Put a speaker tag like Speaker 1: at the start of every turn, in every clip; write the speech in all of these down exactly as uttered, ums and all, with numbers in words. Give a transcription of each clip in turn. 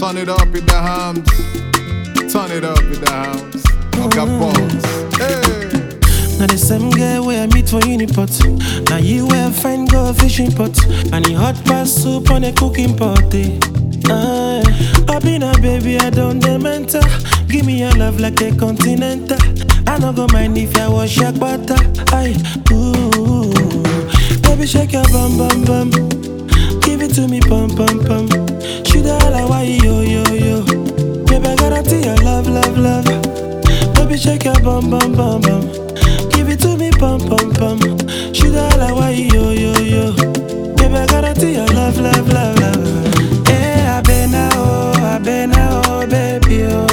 Speaker 1: Turn it up in the hams. Turn it up in the hams. Okay, boss. Hey.
Speaker 2: Now the same guy where I meet for Unipot. Now you where find go fishing pot. And the hot pass soup on a cooking pot. Eh. Uh, I been a baby, I don't dementa. Give me your love like a continental. I don't go mind if I wash your butter. Aye, ooh, baby shake your bum bum bum. Give it to me pum pum pum. Should I like why yo yo yo? Baby I guarantee your love love love. Baby shake your bum bum bum bum. Give it to me pum pum pum. Should I like why yo yo yo? Baby I guarantee your love love love love. Yeah, I been oh, I been oh, baby oh.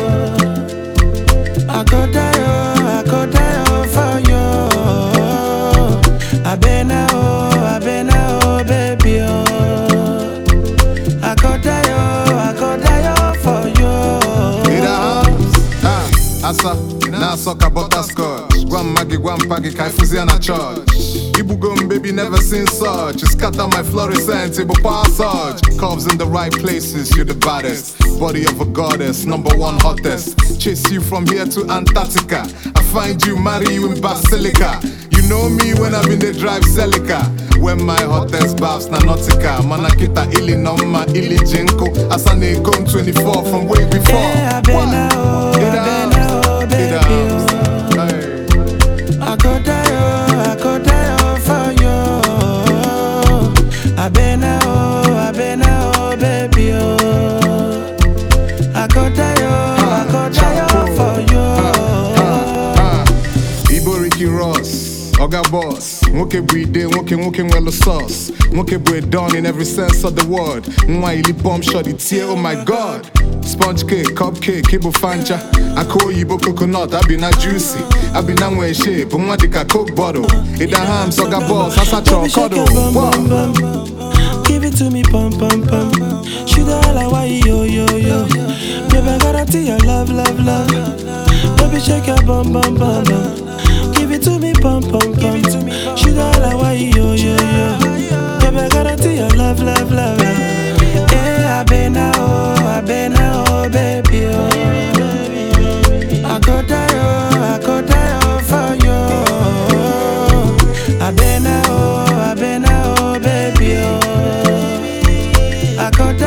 Speaker 2: I go die oh, I go die oh for you. I been oh, I been oh, baby oh. I go die oh, I go die oh for you.
Speaker 1: In the house, ah, asa, na soka butterscotch. Guam Maggie, Guam Paggy, Kaifuziana church. Ibugum baby never seen such. You scatter my fluorescent, Ibu passage. Curves in the right places, you're the baddest. Body of a goddess, number one hottest. Chase you from here to Antarctica. I find you, marry you in Basilica. You know me when I'm in the drive Celica. When my hottest babs na nautica. Manakita ili nomma ili jinko. Asane come twenty-four from way before.
Speaker 2: Yeah, I been now, I been now, baby oh. I go die oh, I go die oh for you. I been now, I been now, baby oh. I go die oh, I go die oh for you.
Speaker 1: Ibo Ricky Ross, Oga Boss. Nwoke bu ide, nwoke nwoke nwelo sauce. Nwoke bu done in every sense of the word. Nwa ili bomb shot it tear, oh my god. Sponge cake, cupcake, Ibo Fanja. I call Ibo coconut, I be not juicy. I be not way shape, but one dick a coke bottle. It the ham, Oga Boss, that's a chocolate.
Speaker 2: Give it to me, pum pum pum. Should I like why yo yo yo? Baby I guarantee your love love love. Baby shake your bum bum bum bum. Give it to me, pum pum pum. Should I like why yo yo yo? Baby I guarantee your love love love. Yeah, I been now, I been now, baby oh. I go die oh, I go die oh for you. I been now, I been now, baby oh. I go die